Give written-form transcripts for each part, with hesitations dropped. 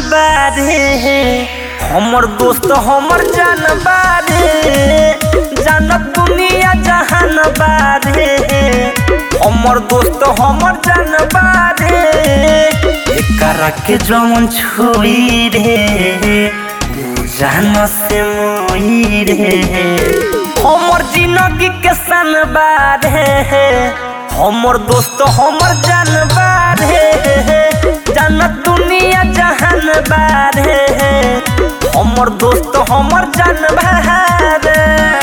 बारे हमर दोस्त हमर जान बारे जानत दुनिया जहान बारे हमर दोस्त हमर जान बारे एकरा के जमन छुई रे जान से मोई रे हमर जिंदगी के सन बारे हमर दोस्त हमर जान बारे जानत दुनिया जहान बारे हमर दोस्त हमर जान बारे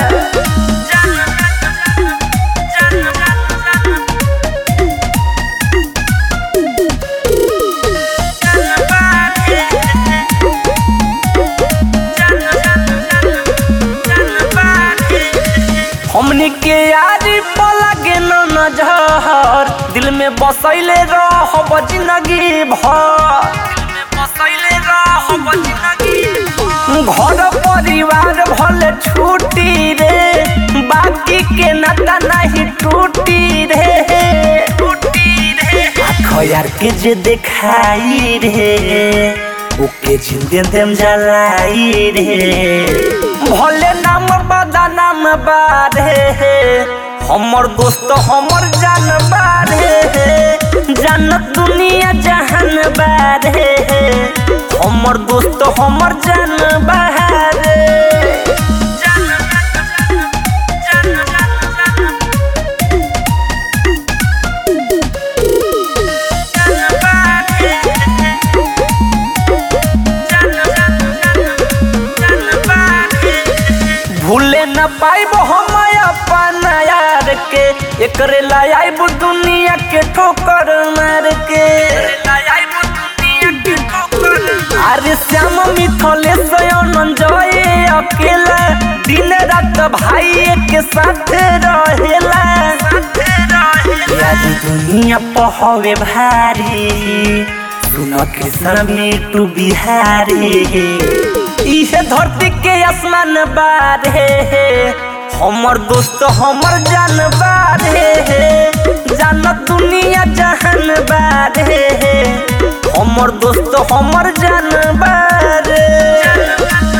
हमनी के यारी पलगे न नजर दिल में बसैले रहब जिंदगी भर घर परिवार भले छूटी रे बाकी के नाता नहीं टूटी रे आँखों यार के जे देखाई रे ओके जिंदे देम जलाई रे भले नाम बदा नाम बारे हमर दोस्त हमर जान बारे जानत दुनिया जहान बारे हमर दोस्त हमर जान बारे भूले न पाइब हम अपन यार के एकरे लाइब दुनिया के ठोकर मार के अरे श्याम मिथलेश नंजय अकेला दिन रात भाई के साथ रहेला दुनिया पहवे भारी सुन कृष्ण मिट्टू बिहारी इहे धरती के आसमान बारे हमर दोस्त हमर जान बारे जानत दुनिया जहान बारे हमर दोस्त हमर जान बारे।